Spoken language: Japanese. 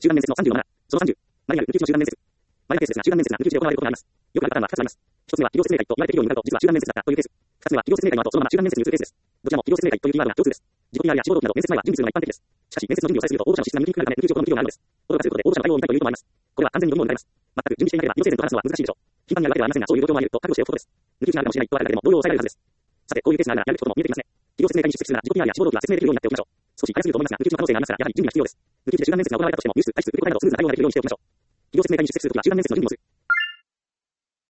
集団面接の37、その30、マニュアル、抜き打ちの集団面接。マイナーケースですが、集団面接が抜き打ちで行われることがあります。よくあるパターンは2つあります。一つ目は企業説明会と言われて企業に向かうと、実は集団面接だったというケース。二つ目は企業説明会の後、そのまま集団面接に移るケースです。どちらも企業説明会というキーワードが共通です。自己 PR や志望動機など面接前は準備するのが一般的です。しかし、面接の準備をさえすると応募者の質が見にくくなるため、抜き打ちを行う企業があるのです。驚かせることで応募者の対応を見たいという人もあります。これは完全に読み物になります。全く準備していなければ、企業生徒と話すのは難しいでしょう。頻繁にやるわけではありませんが、そういう状況もあり得ると覚悟しておくことです。抜き打ちがあるかもしれないとあるだけでも動揺を抑えられるはずです。さて、こういうケースならやるべきことも見えてきますね。企業説明会に出席するなら自己 PR や志望動機が説明できるようになっておきましょう。少し早すぎると思いますが、抜き打ちの可能性がありますから、やはり準備が必要です。抜き打ちで集団面接が行われたとしても、入室、退出、受け答えなどスムーズな対応ができるようにしておきましょう。企業説明会に出席するときは集団面接の準備もする。